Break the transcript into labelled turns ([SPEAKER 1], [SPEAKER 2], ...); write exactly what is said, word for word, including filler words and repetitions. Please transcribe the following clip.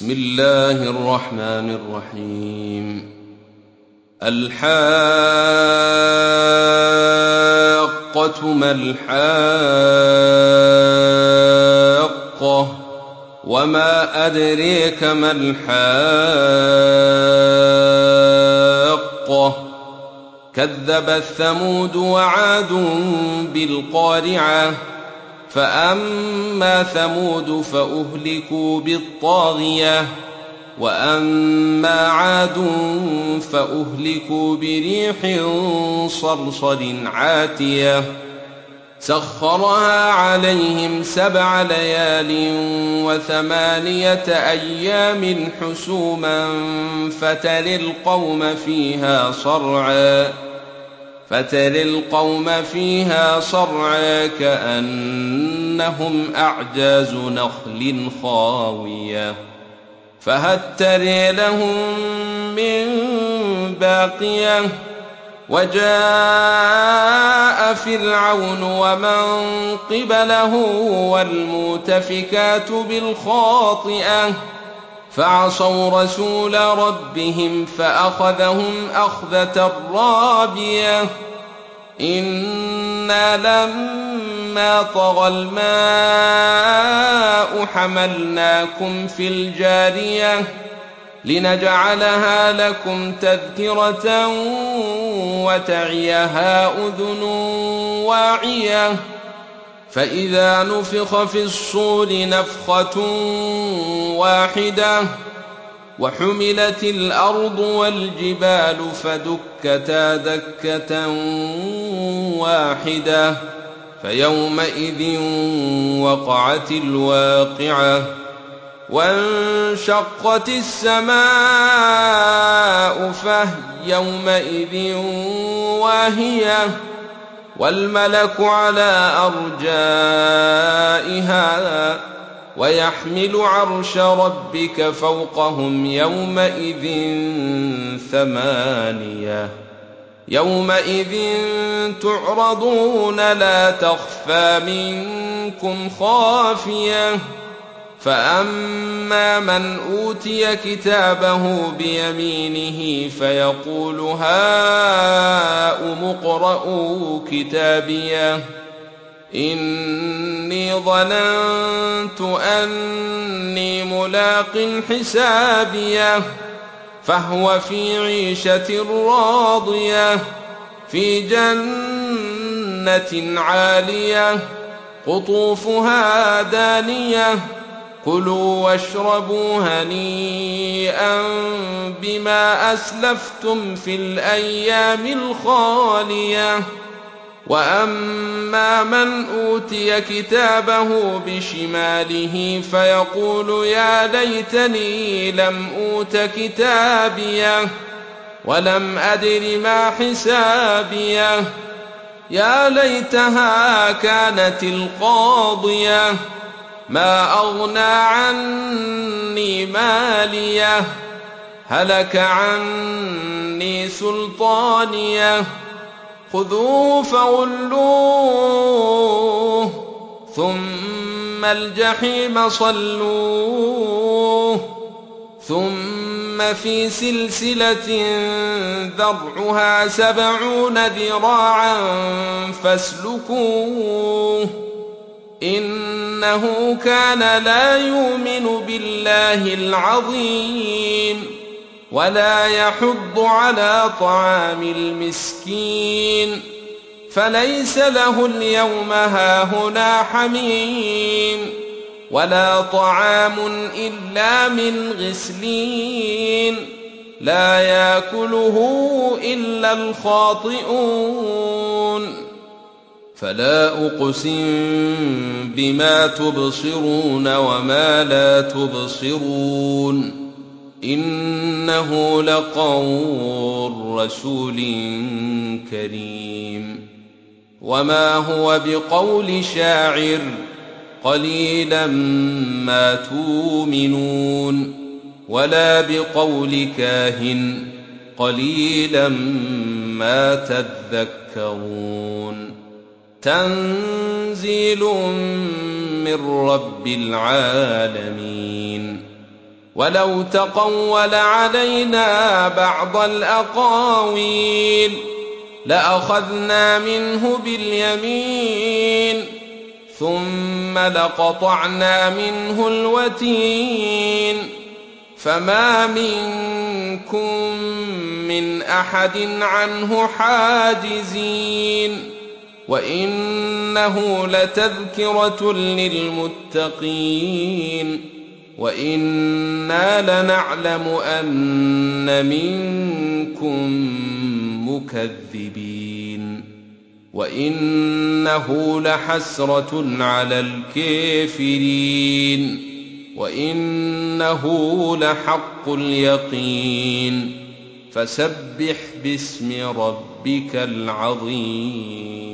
[SPEAKER 1] بسم الله الرحمن الرحيم. الحاقة ما الحاقة وما أدريك ما الحاقة كذبت ثمود وعاد بالقارعة فأما ثمود فأهلكوا بالطاغية وأما عاد فأهلكوا بريح صرصر عاتية سخرها عليهم سبع ليال وثمانية أيام حسوما فترى القوم فيها صرعا فترى القوم فيها صرعا كأنهم أعجاز نخل خاوية فهل ترى لهم من باقية وجاء فرعون ومن قبله والمؤتفكات بالخاطئة فعصوا رسول ربهم فأخذهم أخذة رابية إنا لما طغى الماء حملناكم في الجارية لنجعلها لكم تذكرة وتعيها أذن واعية فإذا نفخ في الصور نفخة واحدة وحملت الأرض والجبال فدكتا دكة واحدة فيومئذ وقعت الواقعة وانشقت السماء فهي يومئذ واهية والملك على أرجائها ويحمل عرش ربك فوقهم يومئذ ثمانية يومئذ تعرضون لا تخفى منكم خافية فأما من أوتي كتابه بيمينه فيقول هاؤم اقرءوا كتابيه إني ظننت أني ملاق حسابيه فهو في عيشة راضية في جنة عالية قطوفها دانية كلوا واشربوا هنيئا بما أسلفتم في الأيام الخالية وأما من أوتي كتابه بشماله فيقول يا ليتني لم أوت كتابيه ولم أدر ما حسابيه يا ليتها كانت القاضية ما أغنى عني ماليه هلك عني سلطانيه خذوه فغلوه ثم الجحيم صلوه ثم في سلسلة ذرعها سبعون ذراعا فاسلكوه إنه كان لا يؤمن بالله العظيم ولا يحض على طعام المسكين فليس له اليوم هاهنا حميم ولا طعام إلا من غسلين لا يأكله إلا الخاطئون فلا أقسم بما تبصرون وما لا تبصرون إنه لقول رسول كريم وما هو بقول شاعر قليلا ما تؤمنون ولا بقول كاهن قليلا ما تذكرون تنزيل من رب العالمين ولو تقول علينا بعض الأقاويل لأخذنا منه باليمين ثم لقطعنا منه الوتين فما منكم من أحد عنه حاجزين وإنه لتذكرة للمتقين وإنا لنعلم أن منكم مكذبين وإنه لحسرة على الكافرين وإنه لحق اليقين فسبح باسم ربك العظيم.